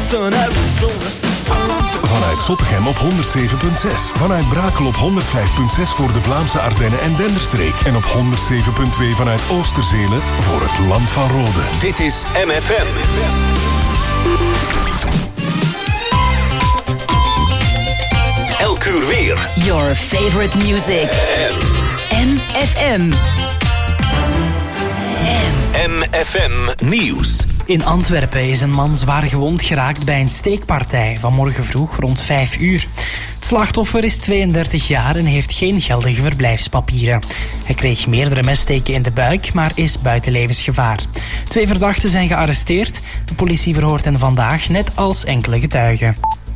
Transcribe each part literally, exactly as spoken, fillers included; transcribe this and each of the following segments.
Vanuit Zottegem op honderd zeven komma zes. Vanuit Brakel op honderd vijf komma zes voor de Vlaamse Ardennen en Denderstreek. En op honderd zeven komma twee vanuit Oosterzele voor het Land van Rode. Dit is M F M. Elk uur weer. Your favorite music. M F M. M F M Nieuws. In Antwerpen is een man zwaar gewond geraakt bij een steekpartij vanmorgen vroeg rond vijf uur. Het slachtoffer is tweeëndertig jaar en heeft geen geldige verblijfspapieren. Hij kreeg meerdere messteken in de buik, maar is buiten levensgevaar. Twee verdachten zijn gearresteerd. De politie verhoort hen vandaag, net als enkele getuigen.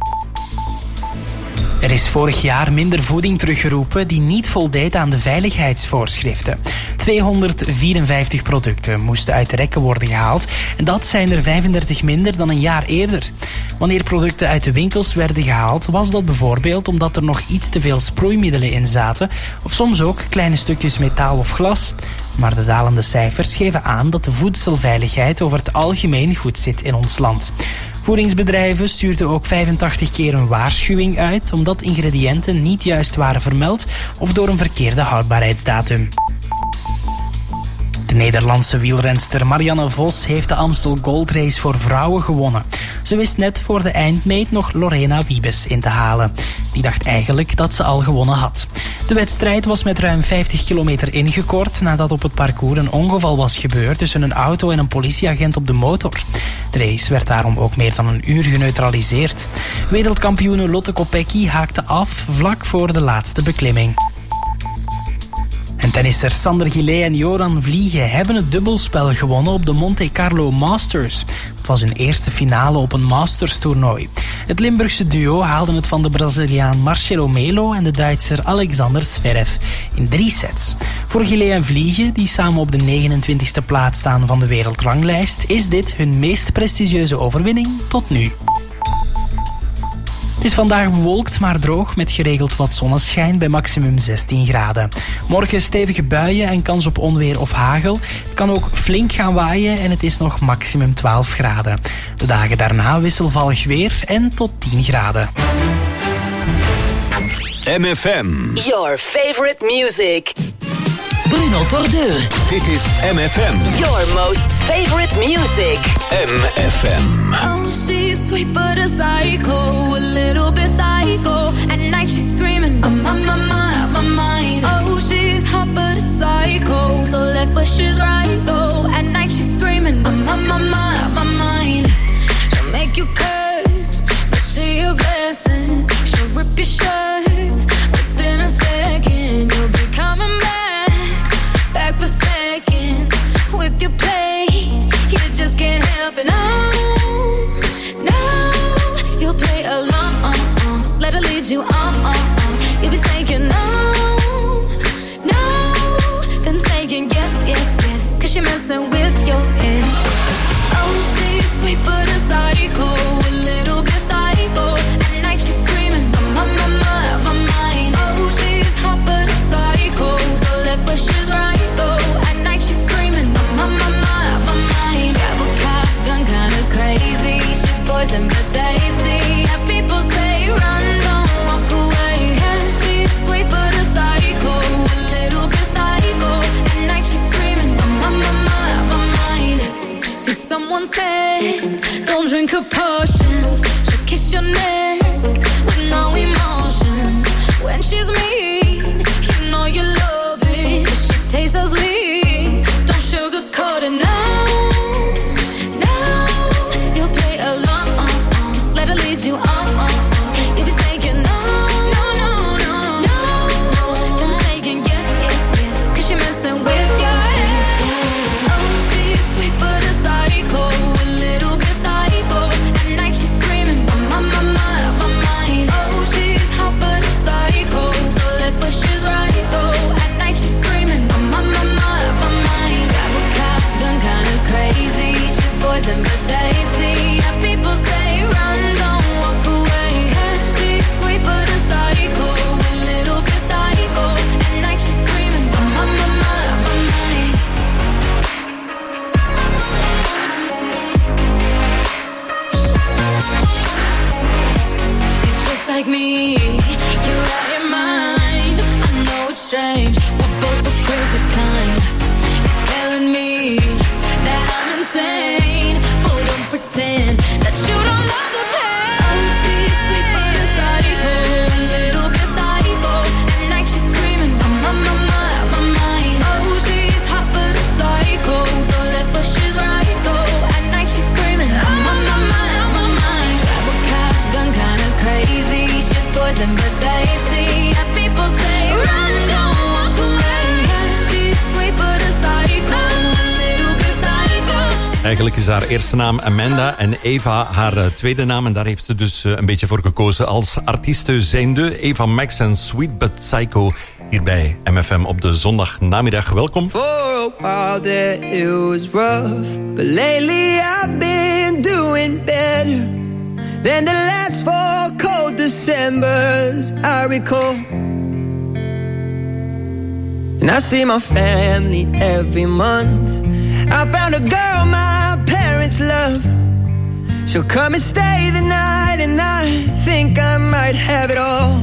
Er is vorig jaar minder voeding teruggeroepen die niet voldeed aan de veiligheidsvoorschriften. tweehonderdvierenvijftig producten moesten uit de rekken worden gehaald en dat zijn er vijfendertig minder dan een jaar eerder. Wanneer producten uit de winkels werden gehaald, was dat bijvoorbeeld omdat er nog iets te veel sproeimiddelen in zaten of soms ook kleine stukjes metaal of glas. Maar de dalende cijfers geven aan dat de voedselveiligheid over het algemeen goed zit in ons land. Voedingsbedrijven stuurden ook vijfentachtig keer een waarschuwing uit omdat ingrediënten niet juist waren vermeld of door een verkeerde houdbaarheidsdatum. De Nederlandse wielrenster Marianne Vos heeft de Amstel Gold Race voor vrouwen gewonnen. Ze wist net voor de eindmeet nog Lorena Wiebes in te halen. Die dacht eigenlijk dat ze al gewonnen had. De wedstrijd was met ruim vijftig kilometer ingekort nadat op het parcours een ongeval was gebeurd tussen een auto en een politieagent op de motor. De race werd daarom ook meer dan een uur geneutraliseerd. Wereldkampioene Lotte Kopecky haakte af vlak voor de laatste beklimming. En tennisser Sander Gillet en Joran Vliegen hebben het dubbelspel gewonnen op de Monte Carlo Masters. Het was hun eerste finale op een Masters-toernooi. Het Limburgse duo haalde het van de Braziliaan Marcelo Melo en de Duitser Alexander Zverev in drie sets. Voor Gillet en Vliegen, die samen op de negenentwintigste plaats staan van de wereldranglijst, is dit hun meest prestigieuze overwinning tot nu. Het is vandaag bewolkt, maar droog met geregeld wat zonneschijn bij maximum zestien graden. Morgen stevige buien en kans op onweer of hagel. Het kan ook flink gaan waaien en het is nog maximum twaalf graden. De dagen daarna wisselvallig weer en tot tien graden. M F M. Your favorite music. Bruno Tordeur. Dit is M F M. Your most favorite music. M F M. Oh, she's sweet but a psycho, a little bit psycho. At night she's screaming, I'm on my mind, my mind. Oh, she's hot but a psycho, so left but she's right though. At night she's screaming, I'm on my mind, my mind. She'll make you curse, but she a blessing. She'll rip your shirt within a second. You'll be coming back, back for seconds with your play. You just can't help it, no, no. You'll play along, let her lead you on. You'll be saying no, no, then saying yes, yes, yes, cause you're messing with your head. Oh, she's sweet but a psycho, a little bit psycho. At night she's screaming, I'm on my mind, my mind. Oh, she's hot but a psycho, so left but she's right though. At night she's screaming, I'm on my mind, my mind. Grab a cop, gun kinda crazy. She's poison but tasty. Yeah, people say run, don't walk away. Yeah, she's sweet but a psycho, a little bit psycho. At night she's screaming, I'm on my mind, my mind. See, someone said, don't drink her potions. She'll kiss your neck with no emotion. When she's mean, you know you love it. She tastes so sweet, don't sugarcoat it, no, no. You'll play along, let her lead you on. You'll be saying no, no, no, no, no. Then saying yes, yes, yes, cause you're messing with your head. Oh, she's sweet but a psycho, a little bit psycho. At night she's screaming, I'm on my mind, my mind. Oh, she's hot but a psycho, so like me. You're out your mind. I know it's strange. We're both the crazy kind. You're telling me that I'm insane, but don't pretend that you don't love the pain. Oh, she's sweet but a psycho, a little bit psycho. At night she's screaming, I'm on my mind, on my mind. Oh, she's hot but a psycho, so left but she's right though. At night she's screaming, I'm on my mind, on my mind. Grab a cat, gun, kinda crazy. She's poison but tasty. And people say, run, don't walk away. She's sweet but a psycho, a little bit psycho. Eigenlijk is haar eerste naam Amanda en Eva haar uh, tweede naam. En daar heeft ze dus uh, een beetje voor gekozen als artieste zijnde. Eva Max en Sweet But Psycho hier bij M F M op de zondagnamiddag. Welkom. For a while there it was rough, but lately I've been doing better than the last four cold Decembers I recall. And I see my family every month. I found a girl my parents love. She'll come and stay the night, and I think I might have it all.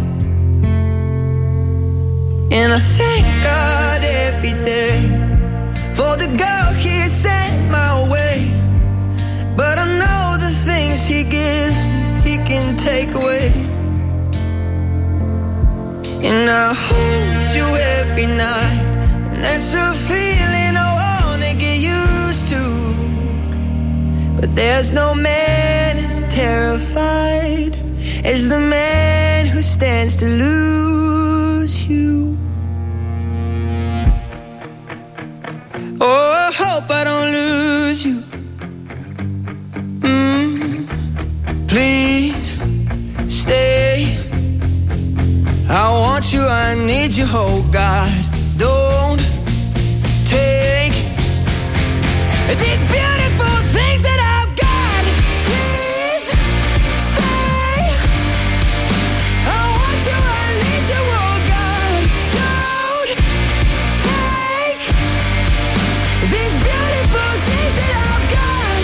And I thank God every day for the girl He sent my way. But I know the things He gives me, He can take away. And I hold you every night, and that's a feeling I wanna get used to. But there's no man as terrified as the man who stands to lose you. Oh, I hope I don't lose you. Mm, please stay. I want you, I need you, oh God. Don't take these beautiful things that I've got. Please stay. I want you, I need you, oh God. Don't take these beautiful things that I've got.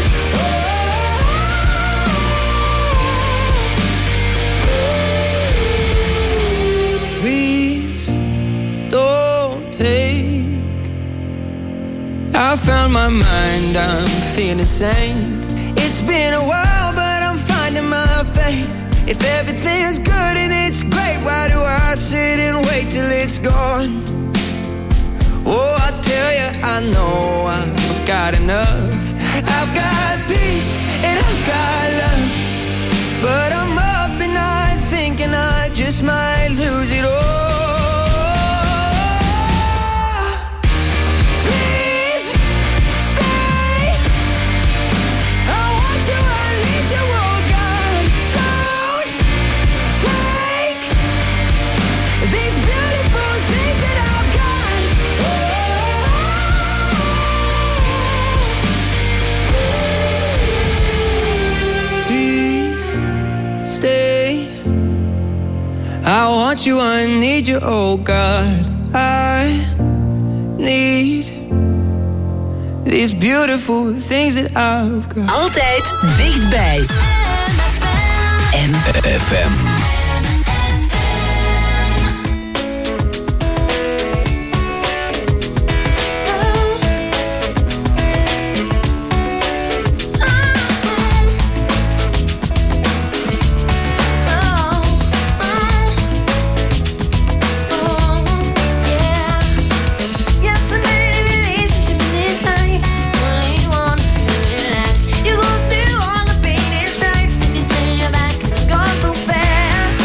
Oh, please don't take. I found my mind, I'm feeling sane. It's been a while, but I'm finding my faith. If everything's good and it's great, why do I sit and wait till it's gone? Oh, I tell you, I know I've got enough. I've got peace and I've got love, but I'm up at night thinking I just might lose it all. I want you, I need you, oh God. I need these beautiful things that I've got. Altijd dichtbij. M F M. You go through all the pain and strife, and you turn your back and gone so fast.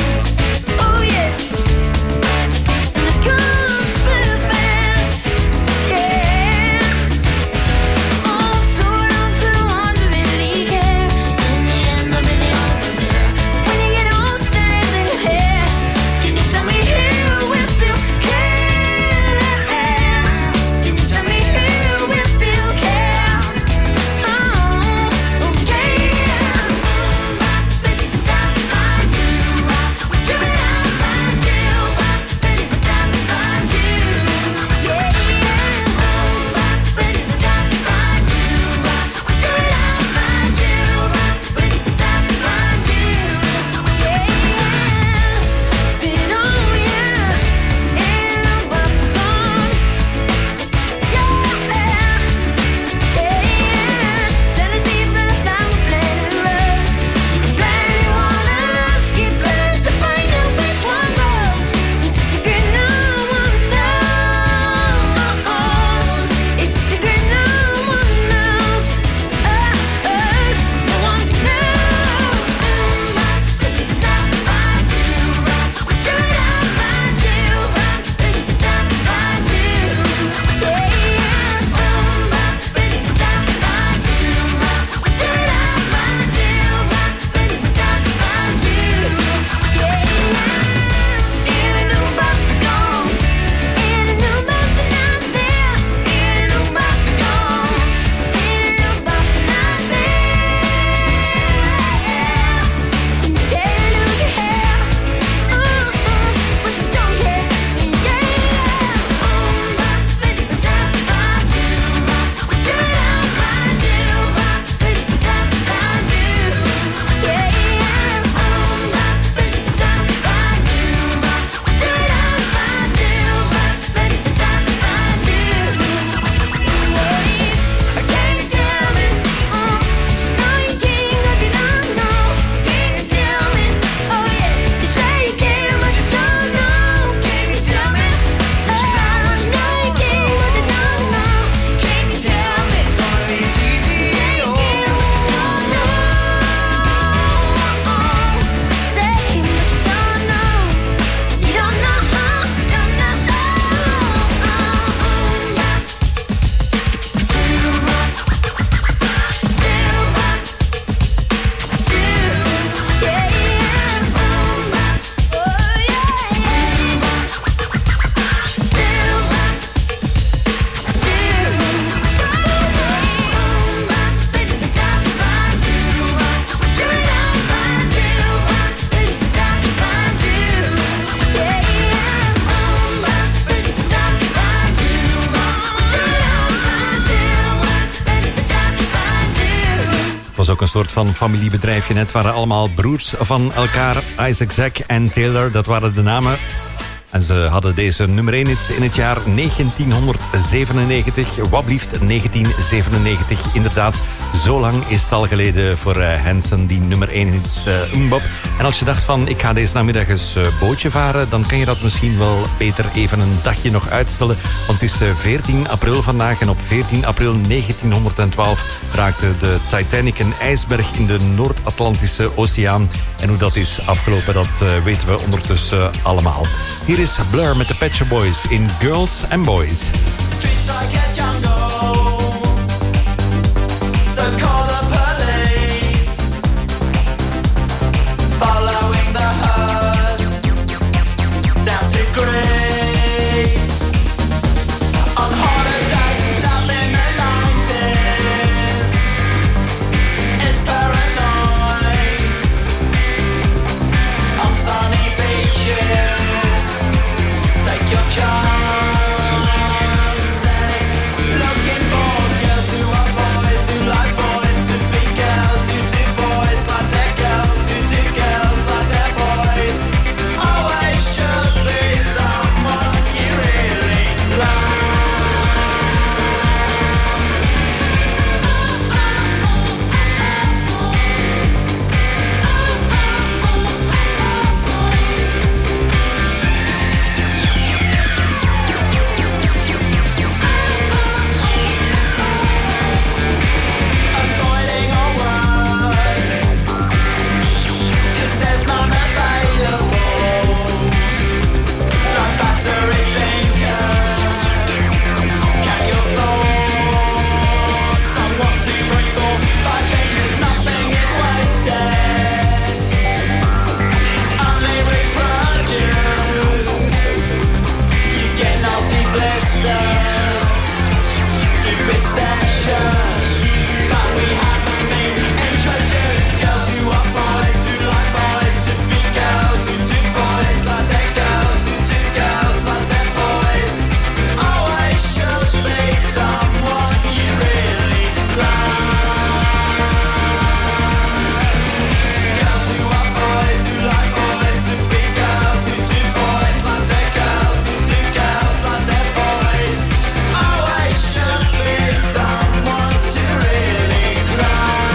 ook een soort van familiebedrijfje. Het waren allemaal broers van elkaar. Isaac, Zack en Taylor, dat waren de namen. En ze hadden deze nummer één hit in het jaar negentienhonderdzevenennegentig. Wat blieft negentien zevenennegentig. Inderdaad, zo lang is het al geleden voor uh, Hanson, die nummer één hit uh, Mbop. En als je dacht van, ik ga deze namiddag eens uh, bootje varen, dan kan je dat misschien wel beter even een dagje nog uitstellen. Want het is uh, veertien april vandaag en op veertien april negentienhonderdtwaalf raakte de Titanic een ijsberg in de Noord-Atlantische Oceaan. En hoe dat is afgelopen, dat uh, weten we ondertussen uh, allemaal. Hier is Blur met de Pet Shop Boys in Girls and Boys. Streets like a jungle, so call the police. Following the herd down to Greece. On holiday, love in the nineties is paranoid. On sunny beaches, take your chances. Looking for girls who are boys, who like boys to be girls, who do boys like their girls, who do girls like their boys. Always should be someone you really like. Avoiding all work, 'cause there's none available. Like battery thinkers, can your thoughts on what to bring for? Like fingers, nothing is wasted. Only reproduce. You get nasty blisters. Stupid session. But we haven't been introduced. Girls who are boys, who like boys to be girls, who do boys like their girls, who do girls like their boys. Always should be someone you really like. Girls who are boys, who like boys to be girls, who do boys like their girls, who do girls like their boys. Always should be someone to really like.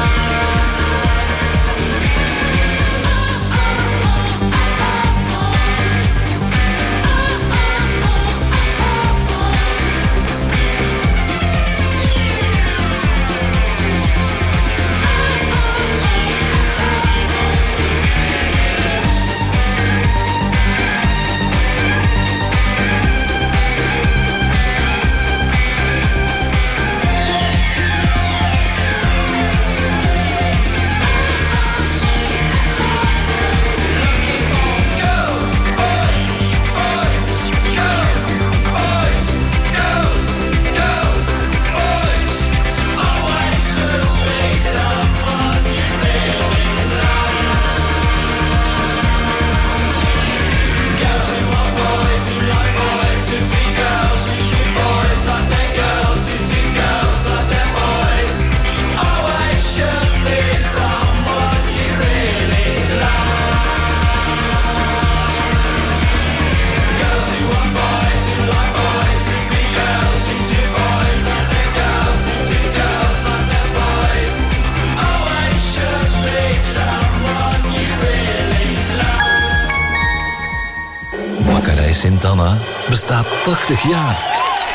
Bakkerij Sint-Anna bestaat tachtig jaar.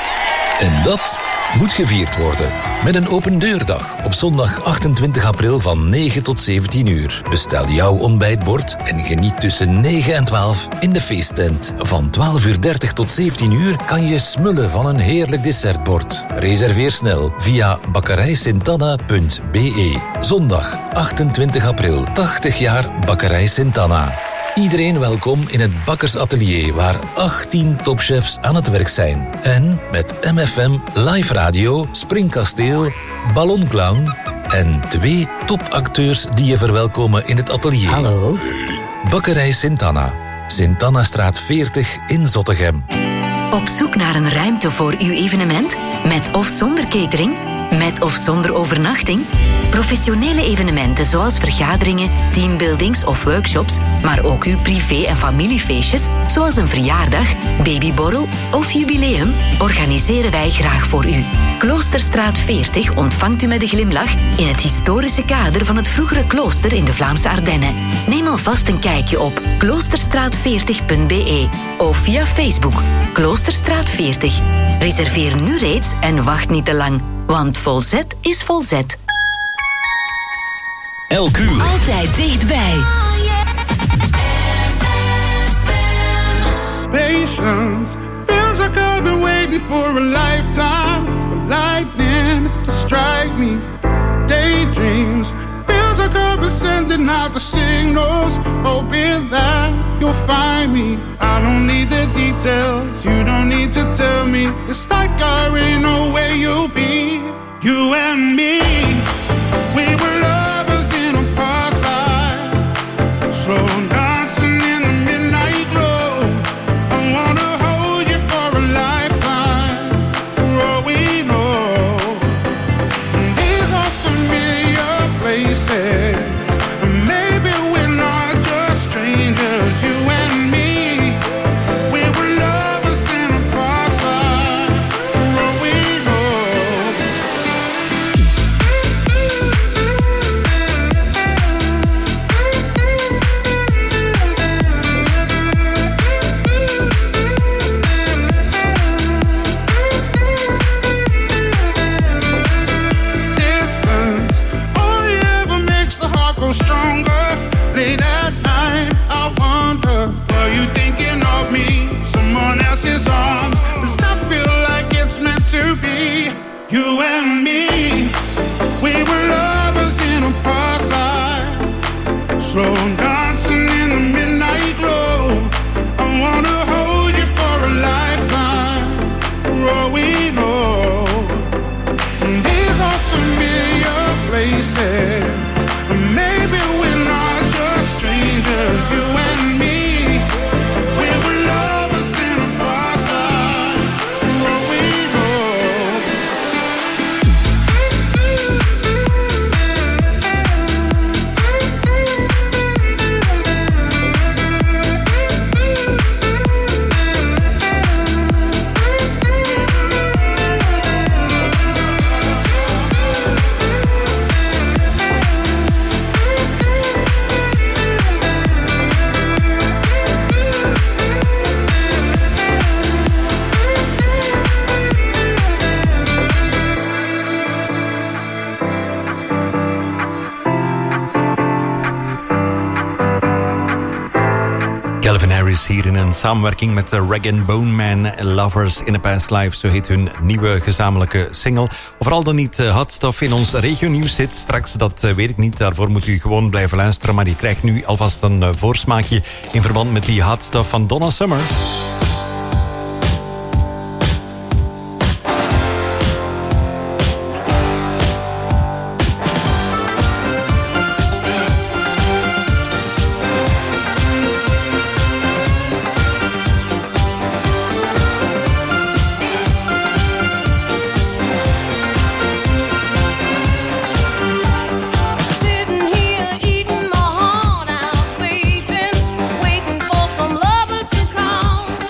En dat moet gevierd worden. Met een open deurdag op zondag achtentwintig april van negen tot zeventien uur. Bestel jouw ontbijtbord en geniet tussen negen en twaalf in de feesttent. Van twaalf uur dertig tot zeventien uur kan je smullen van een heerlijk dessertbord. Reserveer snel via bakkerij sint anna punt b e. Zondag achtentwintig april, tachtig jaar Bakkerij Sint-Anna. Iedereen welkom in het bakkersatelier waar achttien topchefs aan het werk zijn. En met M F M Live Radio, Springkasteel, Ballonclown en twee topacteurs die je verwelkomen in het atelier. Hallo. Bakkerij Sint-Anna, Sint-Annastraat veertig in Zottegem. Op zoek naar een ruimte voor uw evenement? Met of zonder catering? Met of zonder overnachting? Professionele evenementen zoals vergaderingen, teambuildings of workshops, maar ook uw privé- en familiefeestjes, zoals een verjaardag, babyborrel of jubileum, organiseren wij graag voor u. Kloosterstraat veertig ontvangt u met een glimlach in het historische kader van het vroegere klooster in de Vlaamse Ardennen. Neem alvast een kijkje op kloosterstraat veertig punt b e of via Facebook Kloosterstraat veertig. Reserveer nu reeds en wacht niet te lang, want Volzet is Volzet. Elk uur. Altijd dichtbij. Patience feels like I've been waiting for a lifetime for lightning to strike me. Daydreams feels like I've been sending out the signals, hoping that you'll find me. I don't need the details, you don't need to tell me. It's like I already know where you'll be. You and me, we were lovers in a past life, slow dancing in the midnight glow. I wanna hold you for a lifetime, for all we know. These are familiar places, maybe we're not just strangers. You and me, we were lovers in a past life, for all we know. Distance only ever makes the heart grow stronger. Late at night, I wonder, are you thinking of me? Someone else's arms. Does that feel like it's meant to be? You and me, we were lovers in a past life, slow dancing in the midnight glow. I wanna hold you for a lifetime, for all we know. These are familiar places, maybe we're not just strangers. You and me, we were lovers in a past life, for all we know. Calvin Harris hier in een samenwerking met de Rag and Bone Man, Lovers in a Past Life. Zo heet hun nieuwe gezamenlijke single. Overal dan niet uh, hot stuff in ons regionieuws zit. Straks, dat uh, weet ik niet. Daarvoor moet u gewoon blijven luisteren. Maar je krijgt nu alvast een uh, voorsmaakje in verband met die hot stuff van Donna Summer. Sitting here eating my heart out, waiting, waiting for some lover to come.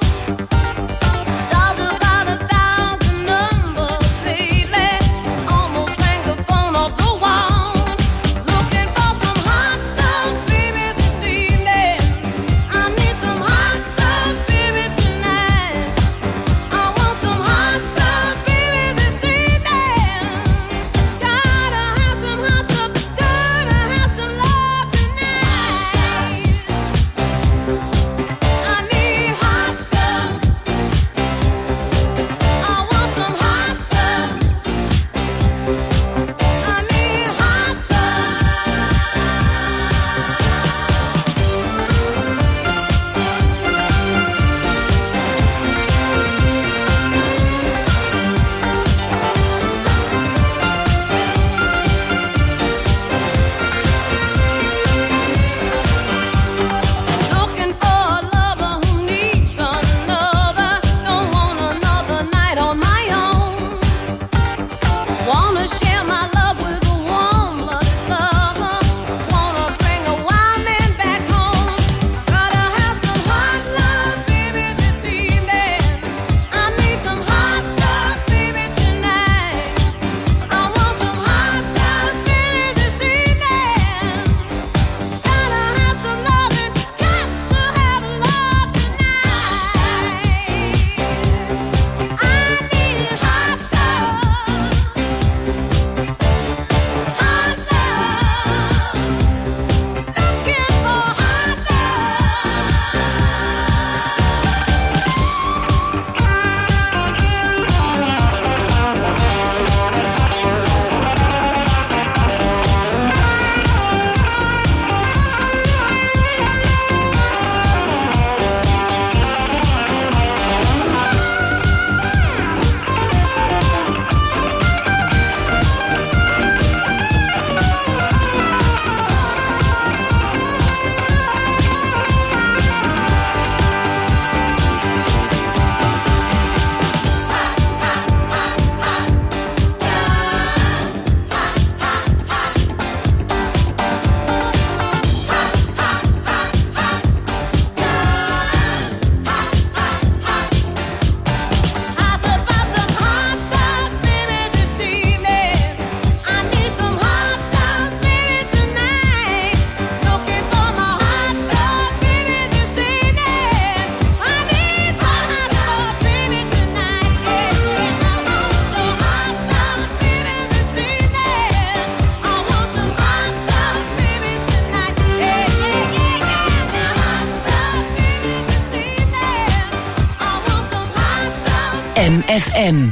M F M.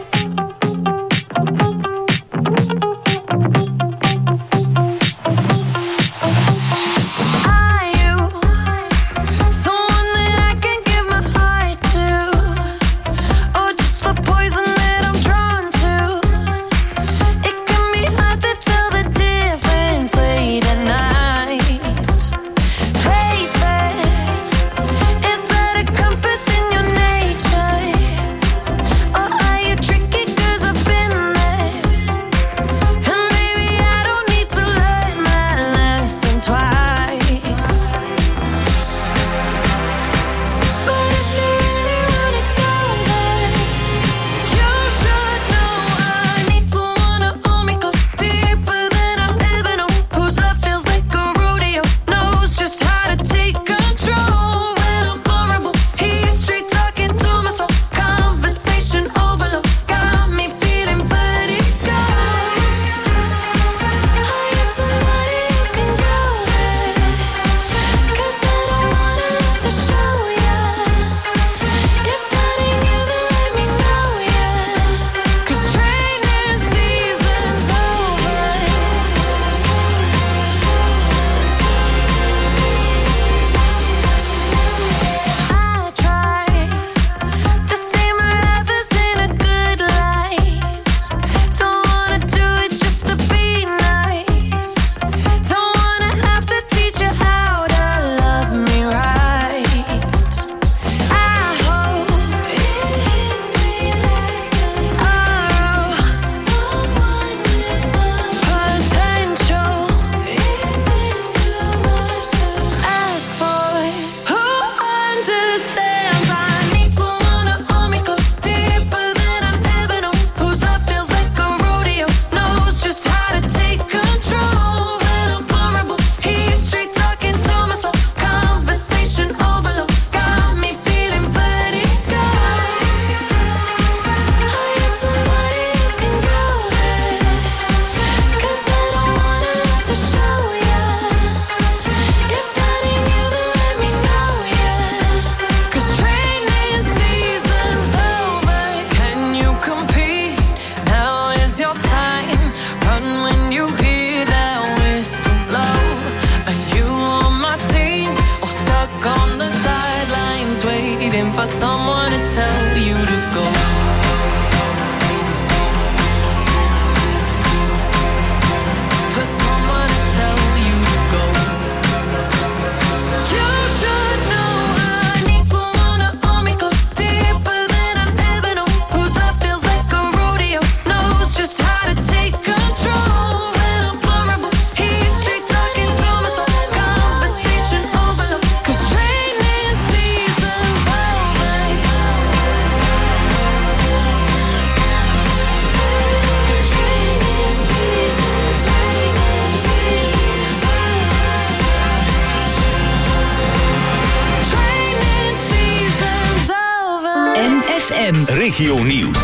Regio Nieuws.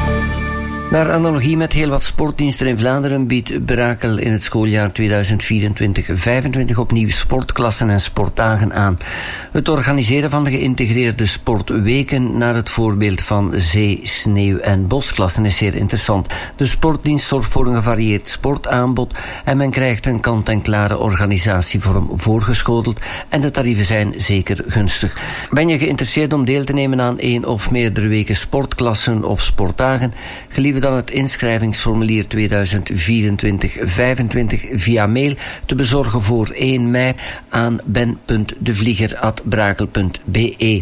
Naar analogie met heel wat sportdiensten in Vlaanderen biedt Brakel in het schooljaar tweeduizend vierentwintig vijfentwintig opnieuw sportklassen en sportdagen aan. Het organiseren van de geïntegreerde sportweken naar het voorbeeld van zee-, sneeuw- en bosklassen is zeer interessant. De sportdienst zorgt voor een gevarieerd sportaanbod en men krijgt een kant-en-klare organisatievorm voorgeschoteld en de tarieven zijn zeker gunstig. Ben je geïnteresseerd om deel te nemen aan één of meerdere weken sportklassen of sportdagen? Gelieve dan het inschrijvingsformulier tweeduizend vierentwintig vijfentwintig via mail te bezorgen voor één mei aan ben punt devlieger apenstaartje brakel punt be.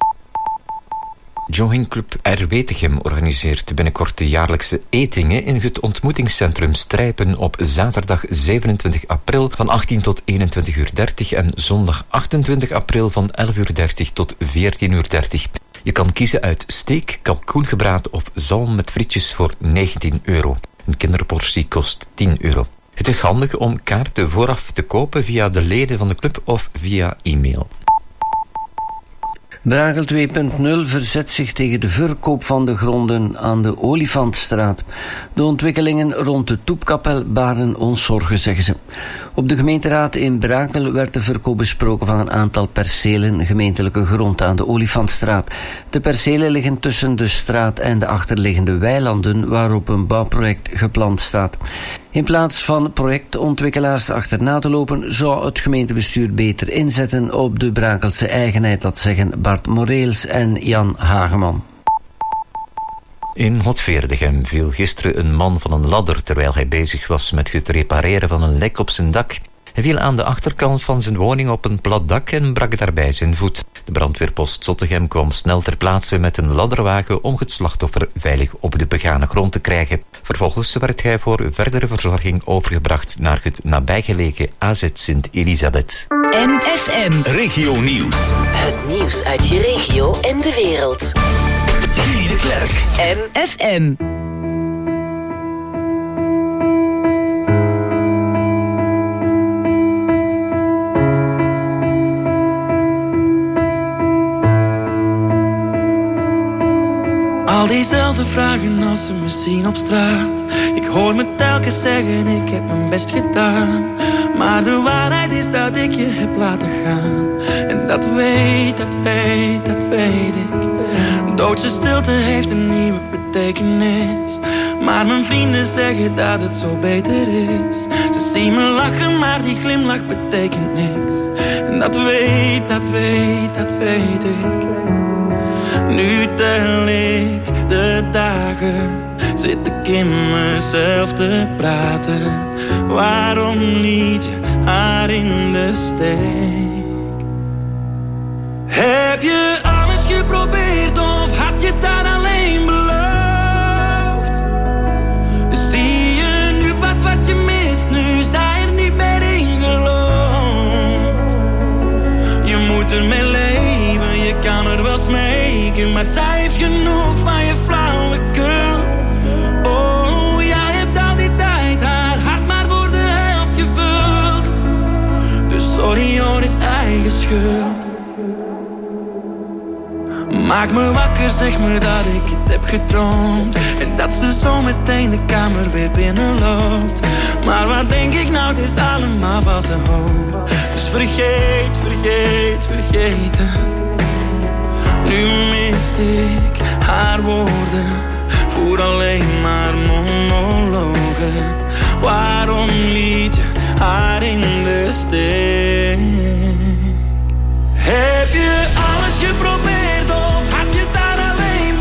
Joggingclub R. Wetegem organiseert binnenkort de jaarlijkse etingen in het ontmoetingscentrum Strijpen op zaterdag zevenentwintig april van achttien tot eenentwintig uur dertig en zondag achtentwintig april van elf uur dertig tot veertien uur dertig. Je kan kiezen uit steak, kalkoengebraad of zalm met frietjes voor negentien euro. Een kinderportie kost tien euro. Het is handig om kaarten vooraf te kopen via de leden van de club of via e-mail. Brakel twee punt nul verzet zich tegen de verkoop van de gronden aan de Olifantstraat. De ontwikkelingen rond de Toepkapel baren ons zorgen, zeggen ze. Op de gemeenteraad in Brakel werd de verkoop besproken van een aantal percelen gemeentelijke grond aan de Olifantstraat. De percelen liggen tussen de straat en de achterliggende weilanden waarop een bouwproject gepland staat. In plaats van projectontwikkelaars achterna te lopen, zou het gemeentebestuur beter inzetten op de Brakelse eigenheid, dat zeggen Bart Moreels en Jan Hageman. In Hotveerdegem viel gisteren een man van een ladder terwijl hij bezig was met het repareren van een lek op zijn dak. Hij viel aan de achterkant van zijn woning op een plat dak en brak daarbij zijn voet. De brandweerpost Zottegem kwam snel ter plaatse met een ladderwagen om het slachtoffer veilig op de begane grond te krijgen. Vervolgens werd hij voor verdere verzorging overgebracht naar het nabijgelegen A Z Sint-Elisabeth. M F M Regio Nieuws. Het nieuws uit je regio en de wereld. Julie de Klerk. M F M. Al diezelfde vragen als ze me zien op straat. Ik hoor me telkens zeggen, ik heb mijn best gedaan. Maar de waarheid is dat ik je heb laten gaan. En dat weet, dat weet, dat weet ik. Doodse stilte heeft een nieuwe betekenis. Maar mijn vrienden zeggen dat het zo beter is. Ze zien me lachen, maar die glimlach betekent niks. En dat weet, dat weet, dat weet ik. Nu tel ik de dagen, zit ik in mezelf te praten. Waarom liet je haar in de steek? Heb je alles geprobeerd of had je dat alleen beloofd? Zie je nu pas wat je mist, nu zij er niet meer in gelooft. Je moet ermee leven, je kan er wel smeken, maar zij heeft genoeg van je flauwekul. Oh, jij hebt al die tijd haar hart maar voor de helft gevuld. Dus sorry hoor, is eigen schuld. Maak me wakker, zeg me dat ik het heb gedroomd. En dat ze zo meteen de kamer weer binnenloopt. Maar wat denk ik nou, het is allemaal valse hoop. Dus vergeet, vergeet, vergeet het. Nu mis ik haar woorden, voer alleen maar monologen. Waarom liet je haar in de steek? Heb je alles geprobeerd of had je dat alleen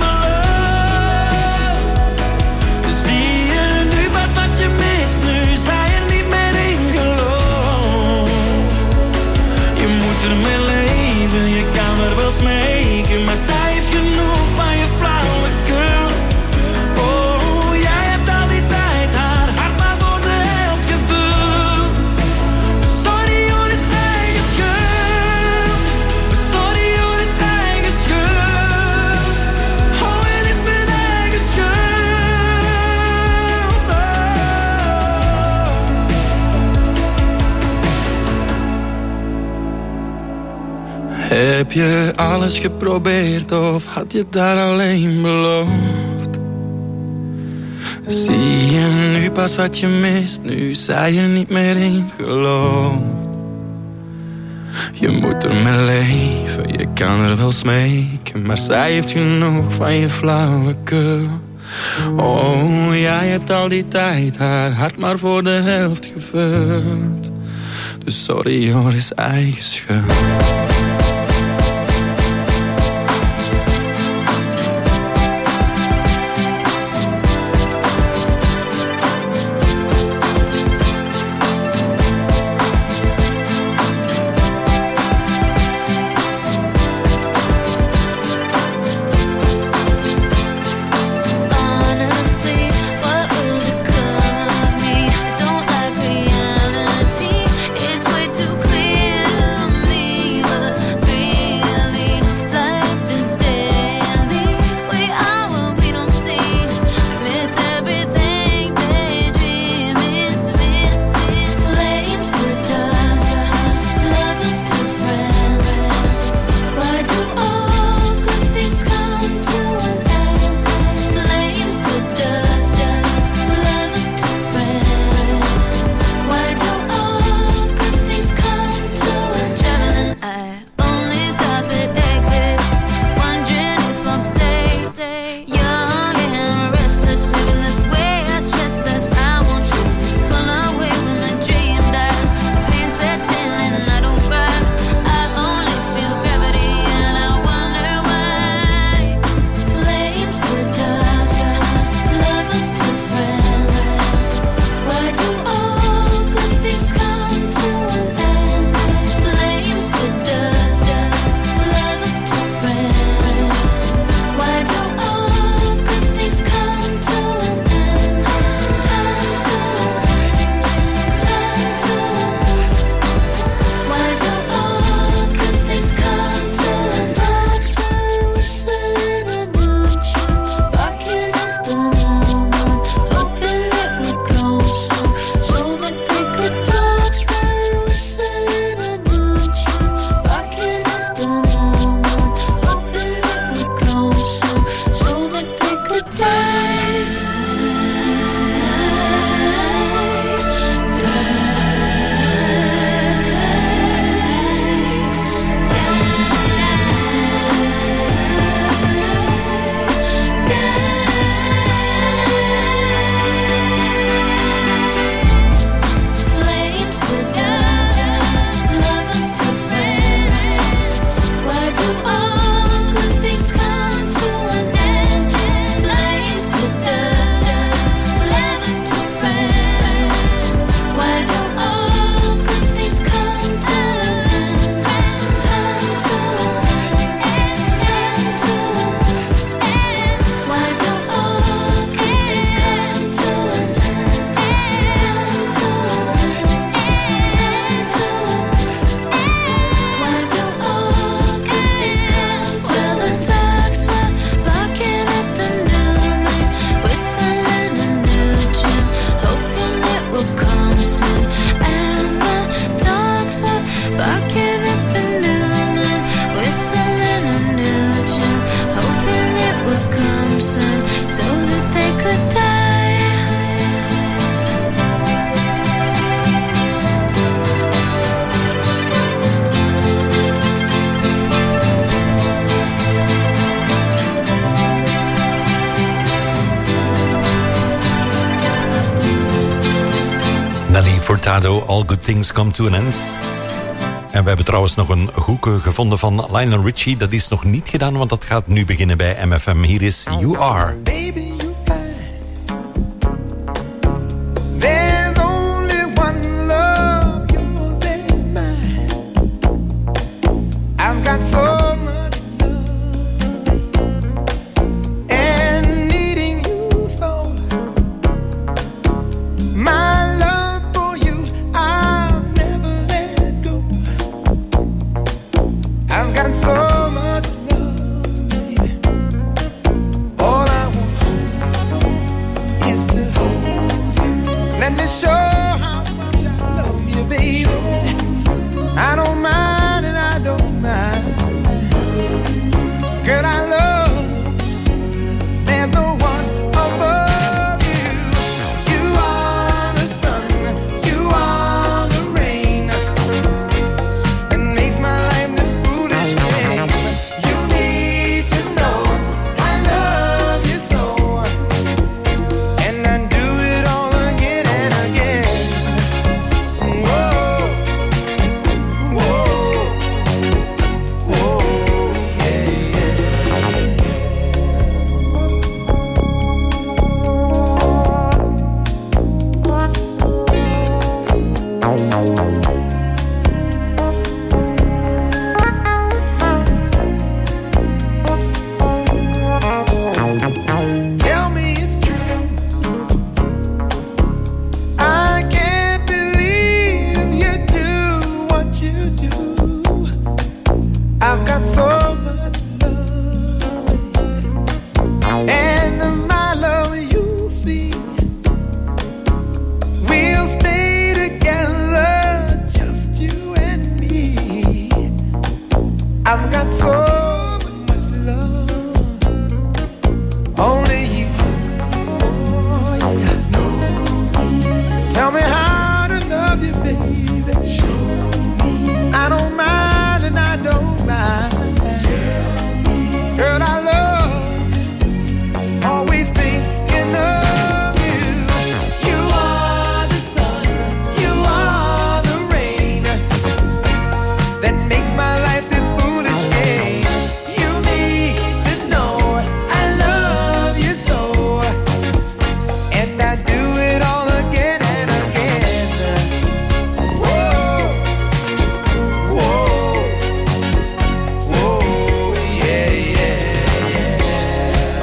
beloofd? Zie je nu pas wat je mist, nu zij er niet meer in gelooft. Je moet ermee leven, je kan er wel smeken, maar zij heeft genoeg van je flauwekul. Oh, jij hebt al die tijd haar hart maar voor de helft gevuld. Sorry hoor, is eigen schuld. Sorry hoor, is eigen schuld. Oh, het is mijn eigen schuld. Oh. Heb je alles geprobeerd of had je daar alleen beloofd? Zie je nu pas wat je mist, nu zij er niet meer in gelooft. Je moet ermee leven, je kan er wel smeken, maar zij heeft genoeg van je flauwekul. Oh, jij hebt al die tijd haar hart maar voor de helft gevuld. Dus sorry hoor, is eigen schuld. Don't like reality, it's way too clear to me. But barking at the noon and whistling a new tune, hoping it would come soon so that they could die. Nelly Furtado, All Good Things Come to an End. En we hebben trouwens nog een hoek gevonden van Lionel Richie. Dat is nog niet gedaan, want dat gaat nu beginnen bij M F M. Hier is You Are. Baby, you're fine. There's only one love, yours and mine. I've got so much love and needing you so. My love for you, I'll never let go. I've got so much love, baby. All I want is to hold you. Let me show how much I love you, baby. I don't mind and I don't mind. Girl, I love. There's no one above you. You are the sun, you are the rain. It makes my life this foolish game. You need to know I love you so, and I do it all again and again. Whoa, whoa, whoa, yeah, yeah. Tell me it's true. I can't believe you do what you do. I've got so much love, and my love you see. We'll stay together, just you and me. I've got so much love. Only you. Oh, yeah. Tell me how to love you, baby. I don't mind and I don't mind. Girl, I love. Always thinking of you. You are the sun, you are the rain that makes my life this foolish game. You need to know I love you so, and I do it all again and again. Whoa, whoa, whoa, yeah, yeah, yeah.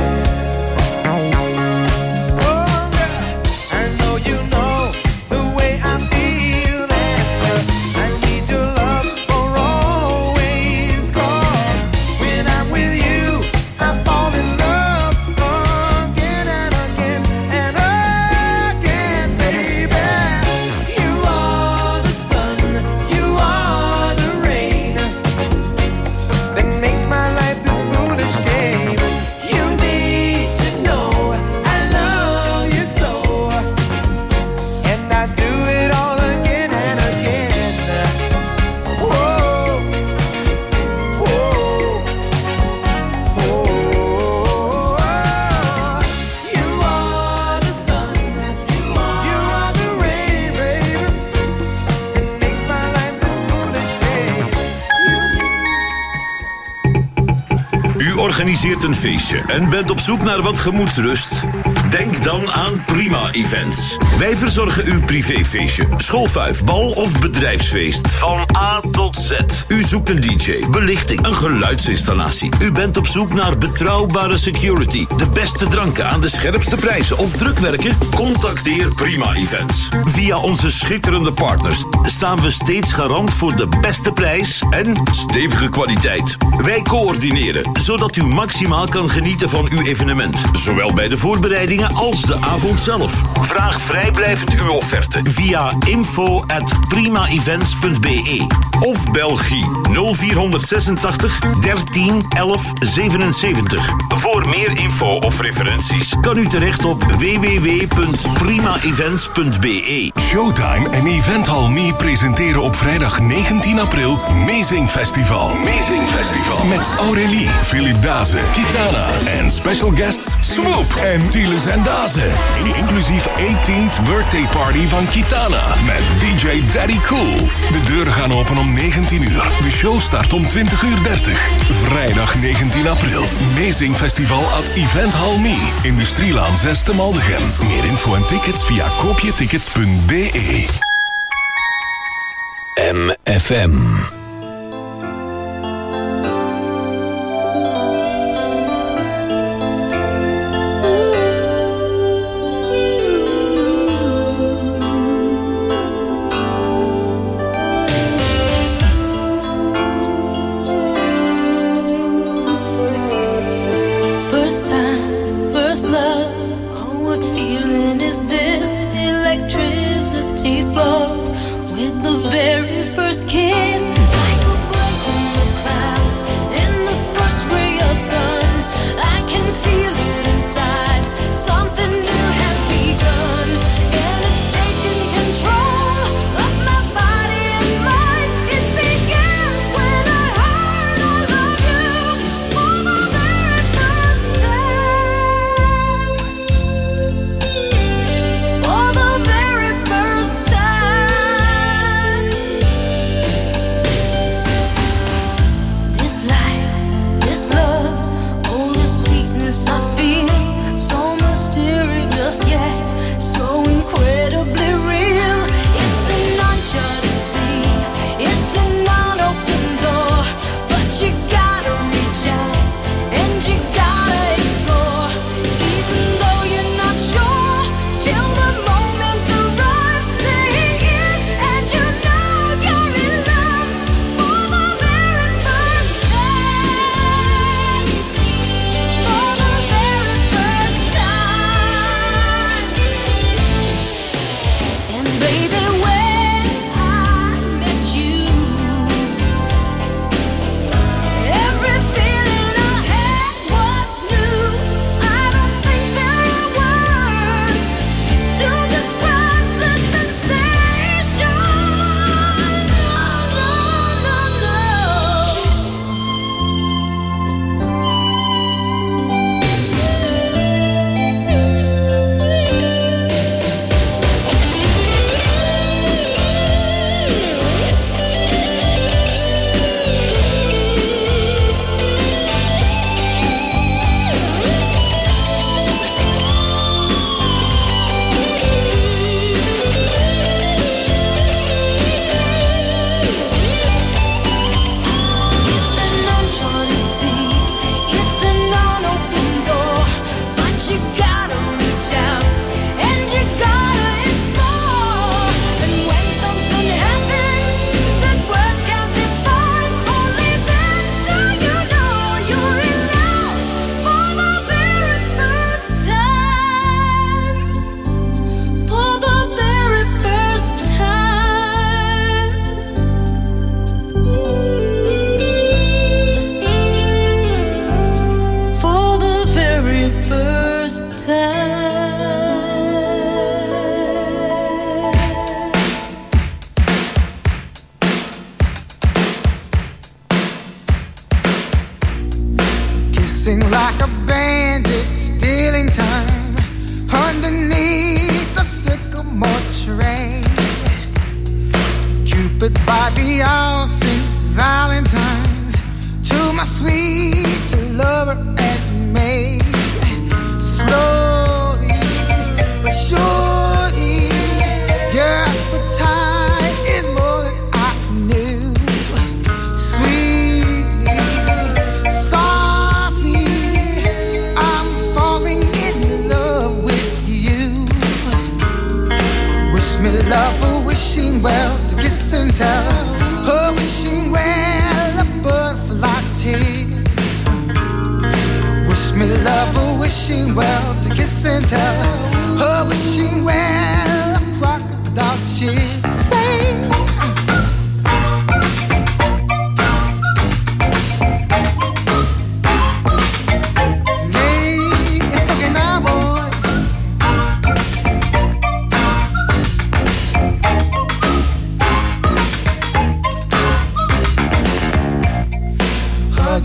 Oh, girl, I know you know the way I feel, and I need your love for always. 'Cause when I'm with you, I fall in love again and again and again, baby. You are the sun, you are the rain that makes my life this foolish game. You need to know I love you so, and I do it all again and again. Whoa, whoa, whoa. You are the sun, you are the rain, baby. It makes my life this foolish game. U organiseert een feestje en bent op zoek naar wat gemoedsrust? Denk dan aan Prima Events. Wij verzorgen uw privéfeestje, schoolfuif, bal of bedrijfsfeest. Van A tot Z. U zoekt een D J, belichting, een geluidsinstallatie. U bent op zoek naar betrouwbare security, de beste dranken aan de scherpste prijzen of drukwerken? Contacteer Prima Events. Via onze schitterende partners staan we steeds garant voor de beste prijs en stevige kwaliteit. Wij coördineren, zodat u maximaal kan genieten van uw evenement. Zowel bij de voorbereidingen als de avond zelf. Vraag vrijblijvend uw offerte via info at prima events punt b e. Of België nul vierhonderdzesentachtig dertien elf zevenenzeventig. Voor meer info of referenties kan u terecht op w w w punt prima events punt b e. Showtime en Eventhal Me presenteren op vrijdag negentien april Amazing Festival. Amazing Festival. Met Aurélie, Philip Dazen, Kitana en special guests Swoop en Tieles en Dazen. Inclusief eighteenth birthday party van Kitana met D J Daddy Cool. De deuren gaan open om negentien uur. De show start om twintig uur dertig. Vrijdag negentien april. Amazing Festival at Eventhal Me. Industrielaan zes te Maldegem. Meer info en tickets via koopjetickets punt b e. M F M. Love for wishing well to kiss and tell. Oh, wishing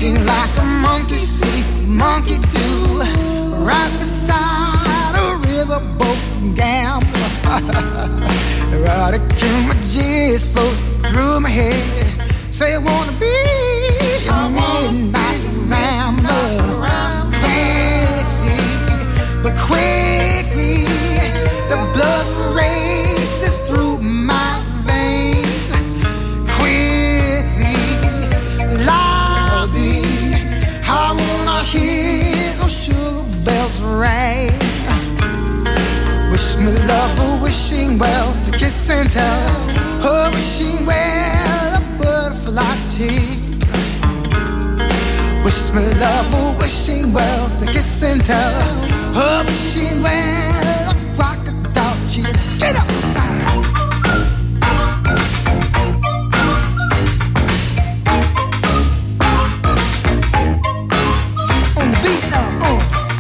walking like a monkey see, monkey do, right beside a riverboat gambler. Right again, my G's float through my head. Say I wanna be a midnight rambler. Quickly, but quickly, the blood races through my veins. Quickly, lobby, I wanna hear those sugar bells ring. Wish me love a wishing well to kiss and tell. Her wishing well a butterfly tease. Wish me love a wishing well to kiss and tell. Her wishing well a crocodile cheese. Get up! On the beat now, oh.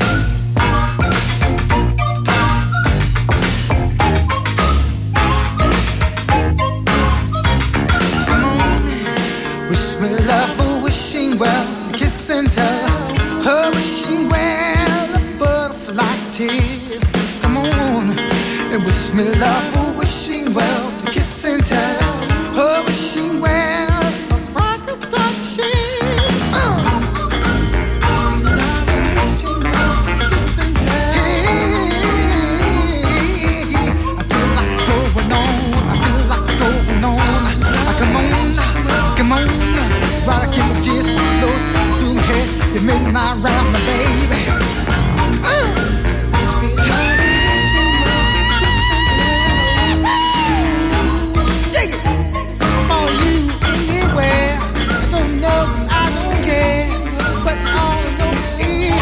Love her wishing well to kiss and tell. Her wishing well a butterfly tears. Come on, and wish me love her wishing well to kiss and tell. Her wishing well a crocodile tears. Uh. Wishing well to kiss and tell. Hey, I feel like going on. I feel like going on. Come on, come on. Right, I keep my G's float through my head. You make me not round my baby. Uh. Dig it. For you anywhere. I don't know, I don't care. But all I know is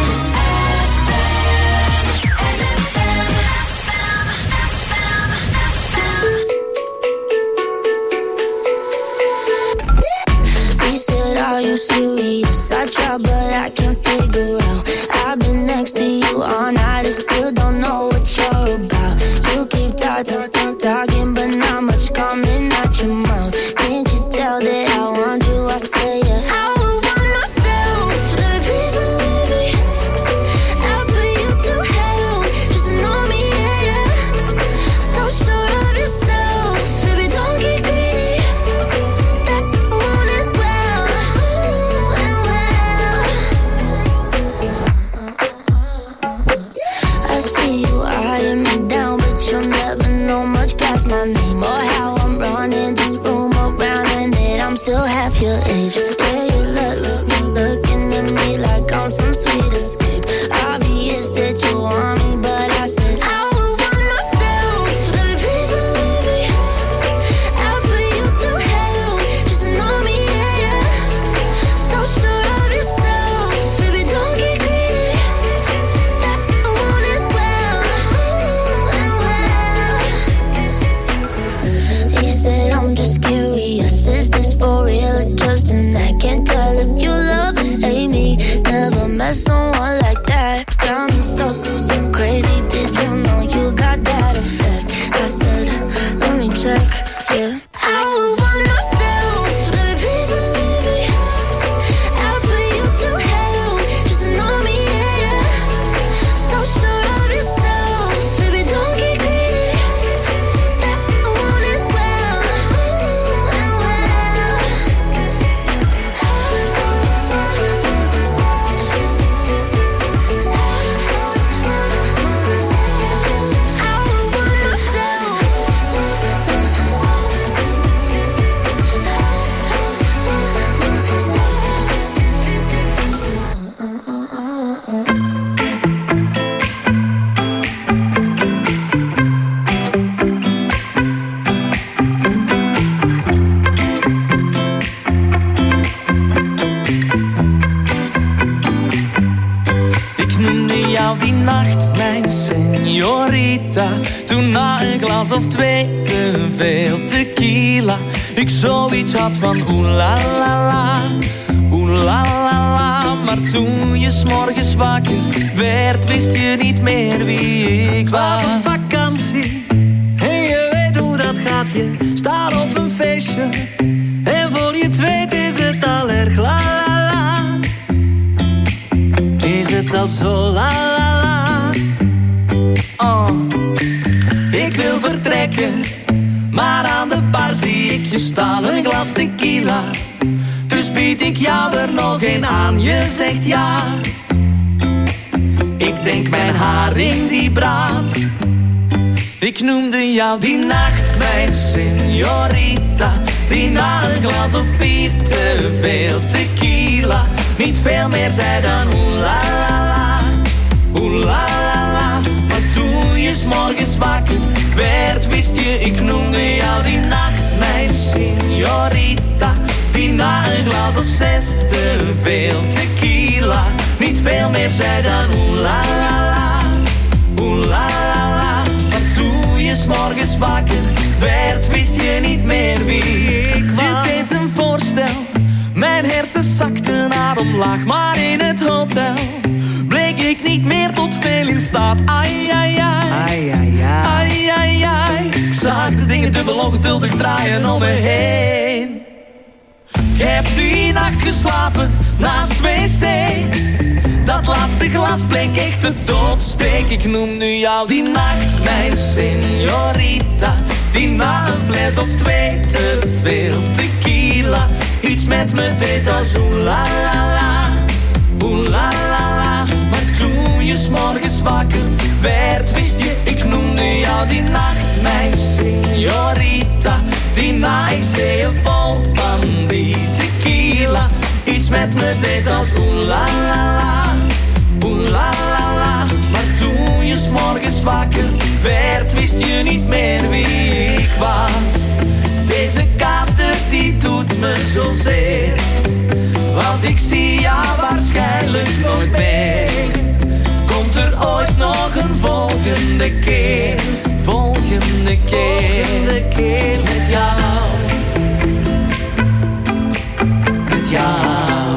are you serious? I try, but I can't figure out. I've been next to you all night and still don't know what you're about. You keep talking, talking, but not much coming out your mouth. Can't you tell that I want you? I say yeah. I would want myself, baby, please believe me. I'll put you through hell, just to know me, yeah, yeah. So sure of yourself, baby, don't get greedy. That I want it well. I see you eyeing me down, but you'll never know much past my name or how I'm running this room around and that I'm still half your age. Yeah, you look, look, look, looking at me like I'm some sweet escape. Obvious that you want me, but I said I would want myself, baby, please believe me. I'll put you through hell, just to know me, yeah, yeah. So sure of yourself, baby, don't get greedy. That I want it well, well, well. He said I'm just curious, is this for real or just an act? Can't tell if you love or hate me. Never met someone like that. Got me so, so crazy. Did you know you got that effect? I said, let me check, yeah. I would want myself, baby, please believe me. I'll put you through hell, just to know me, yeah, yeah. So sure of yourself, baby, don't get greedy. That I want it well, well, well. I would want myself. Ik noemde jou die nacht mijn señorita. Toen na een glas of twee te veel tequila ik zoiets had van oeh la la la, oeh la la la. Maar toen je 's morgens wakker werd, wist je niet meer wie ik was. Het was op vakantie en je weet hoe dat gaat. Je staat op een feestje en voor je het weet is het al erg la la la. al zo la la laat. Oh, ik wil vertrekken, maar aan de bar zie ik je staan, een glas tequila. Dus bied ik jou er nog een aan, je zegt ja. Ik denk mijn haring die braadt. Ik noemde jou die nacht mijn señorita, die na een glas of vier te veel tequila niet veel meer zei dan oeh la la la, oeh la la la. Maar toen je 's morgens wakker werd, wist je, ik noemde jou die nacht mijn señorita, die na een glas of zes te veel tequila niet veel meer zei dan oeh la la la, oeh la la la. Maar toen je 's morgens wakker werd, wist je niet meer wie ik was. Je deed een voorstel, mijn hersens zakten naar omlaag, maar in het hotel bleek ik niet meer tot veel in staat. Ai, ai, ai, ai, ai, ai, ai, ai. Ik zag de dingen dubbel ongeduldig draaien om me heen. Ik heb die nacht geslapen naast wc. Dat laatste glas bleek echt de doodsteek. Ik noem nu jou die nacht mijn señorita, die na een fles of twee te veel tequila iets met me deed als oeh la la la, oeh la la la. Maar toen je 's morgens wakker werd, wist je, ik noemde jou die nacht mijn señorita, die na iets zeeën vol van die tequila iets met me deed als oeh la la la, oeh la la la. Maar toen je 's morgens wakker werd, wist je niet meer wie ik was. Deze kater die doet me zozeer, want ik zie jou waarschijnlijk nooit meer. Komt er ooit nog een volgende keer, volgende keer, volgende keer met jou, met jou,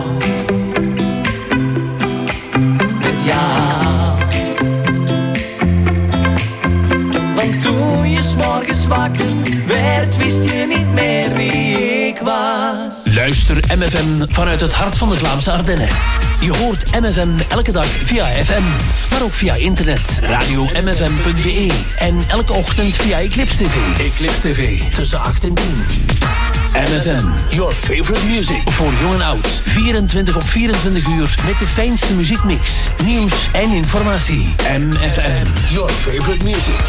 met jou. Want toen je 's morgens wakker werd, wist je niet meer wie ik was. Luister M F M vanuit het hart van de Vlaamse Ardennen. Je hoort M F M elke dag via F M, maar ook via internet, radio m f m punt b e en elke ochtend via Eclipse T V. Eclipse T V, tussen acht en tien. M F M, your favorite music. Voor jong en oud, vierentwintig op vierentwintig uur met de fijnste muziekmix, nieuws en informatie. M F M, your favorite music.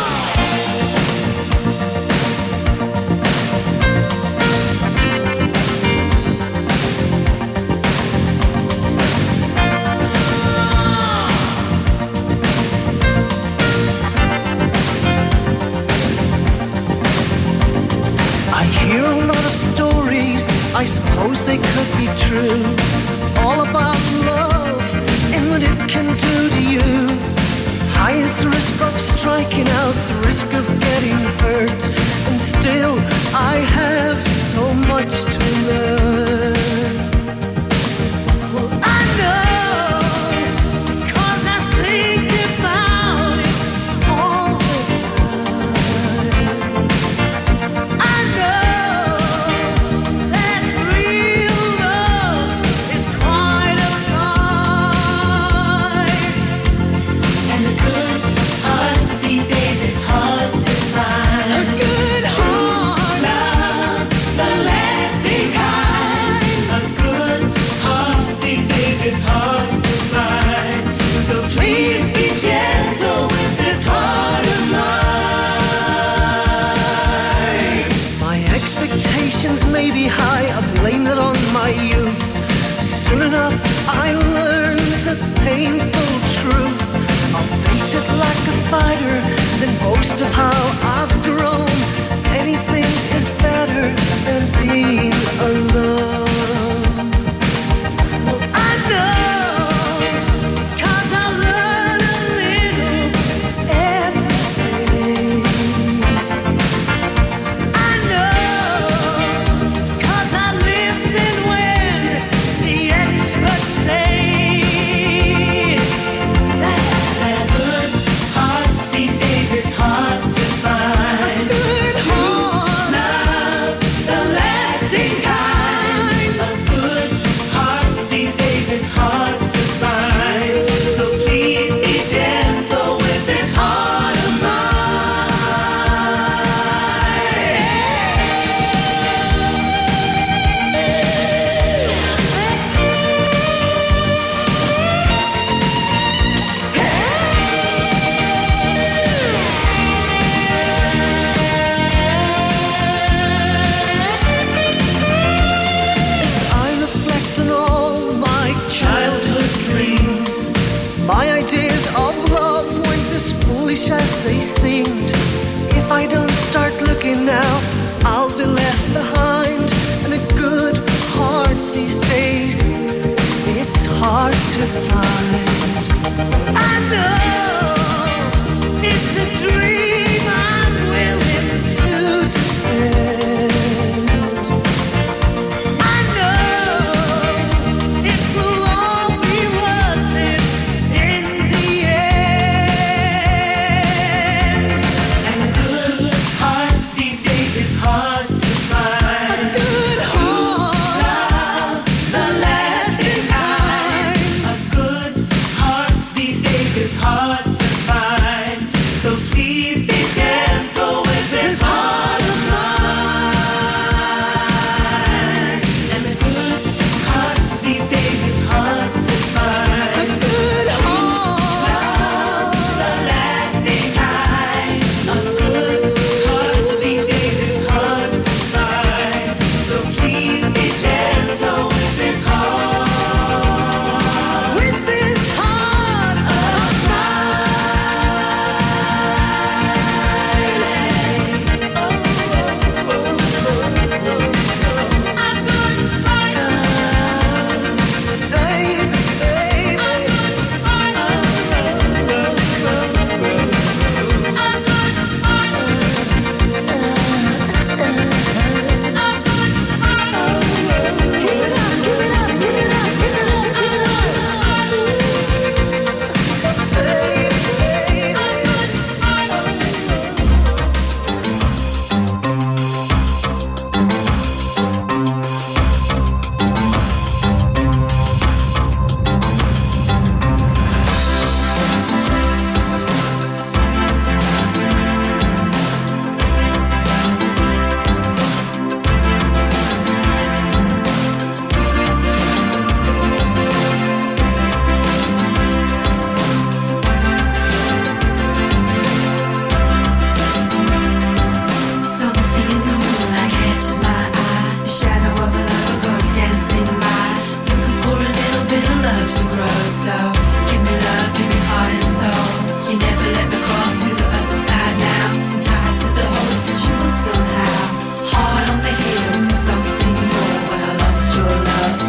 I suppose they could be true, all about love and what it can do to you. High is the risk of striking out, the risk of getting hurt, and still I have so much to learn. Well, I know, 'cause I think about it all the time. I know may be high, I blame it on my youth. Soon enough I learned the painful truth. I'll face it like a fighter, then boast of how I've